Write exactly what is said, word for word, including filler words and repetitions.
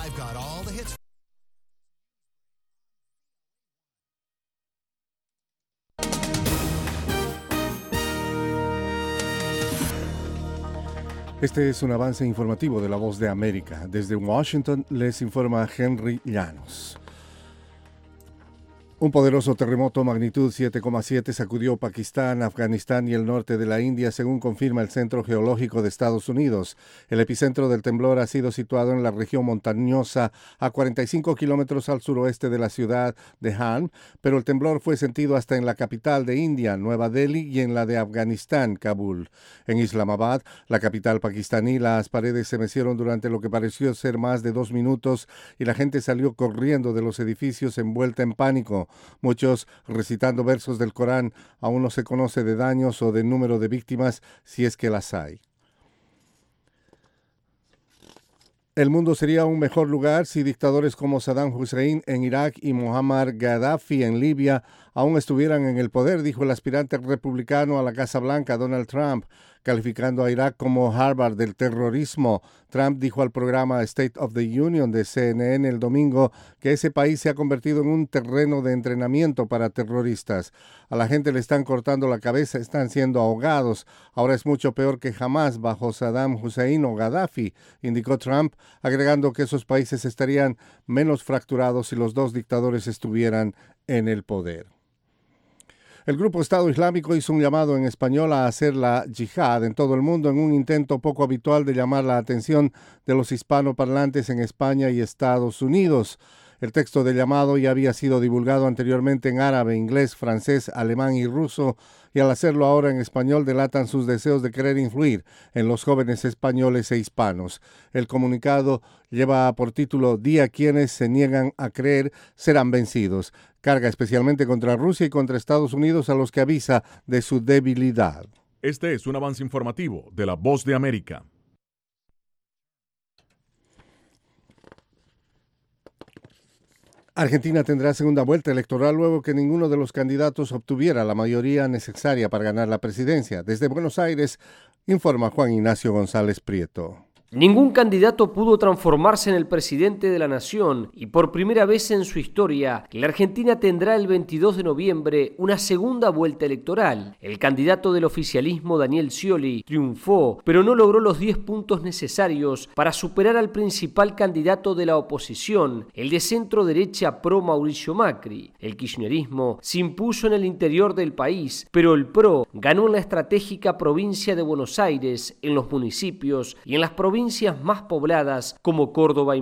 I've got all the hits. Este es un avance informativo de La Voz de América. Desde Washington les informa Henry Llanos. Un poderoso terremoto magnitud siete coma siete sacudió Pakistán, Afganistán y el norte de la India, según confirma el Centro Geológico de Estados Unidos. El epicentro del temblor ha sido situado en la región montañosa a cuarenta y cinco kilómetros al suroeste de la ciudad de Han, pero el temblor fue sentido hasta en la capital de India, Nueva Delhi, y en la de Afganistán, Kabul. En Islamabad, la capital pakistaní, las paredes se mecieron durante lo que pareció ser más de dos minutos y la gente salió corriendo de los edificios envuelta en pánico. Muchos recitando versos del Corán. Aún no se conoce de daños o de número de víctimas, si es que las hay. El mundo sería un mejor lugar si dictadores como Saddam Hussein en Irak y Muammar Gaddafi en Libia aún estuvieran en el poder, dijo el aspirante republicano a la Casa Blanca, Donald Trump, calificando a Irak como Harvard del terrorismo. Trump dijo al programa State of the Union de C N N el domingo que ese país se ha convertido en un terreno de entrenamiento para terroristas. A la gente le están cortando la cabeza, están siendo ahogados. Ahora es mucho peor que jamás bajo Saddam Hussein o Gaddafi, indicó Trump, agregando que esos países estarían menos fracturados si los dos dictadores estuvieran en el poder. El grupo Estado Islámico hizo un llamado en español a hacer la yihad en todo el mundo en un intento poco habitual de llamar la atención de los hispanoparlantes en España y Estados Unidos. El texto del llamado ya había sido divulgado anteriormente en árabe, inglés, francés, alemán y ruso, y al hacerlo ahora en español delatan sus deseos de querer influir en los jóvenes españoles e hispanos. El comunicado lleva por título «Día quienes se niegan a creer serán vencidos». Carga especialmente contra Rusia y contra Estados Unidos, a los que avisa de su debilidad. Este es un avance informativo de La Voz de América. Argentina tendrá segunda vuelta electoral luego que ninguno de los candidatos obtuviera la mayoría necesaria para ganar la presidencia. Desde Buenos Aires, informa Juan Ignacio González Prieto. Ningún candidato pudo transformarse en el presidente de la nación y por primera vez en su historia, la Argentina tendrá el veintidós de noviembre una segunda vuelta electoral. El candidato del oficialismo, Daniel Scioli, triunfó, pero no logró los diez puntos necesarios para superar al principal candidato de la oposición, el de centro derecha pro Mauricio Macri. El kirchnerismo se impuso en el interior del país, pero el PRO ganó en la estratégica provincia de Buenos Aires, en los municipios y en las provincias más pobladas como Córdoba y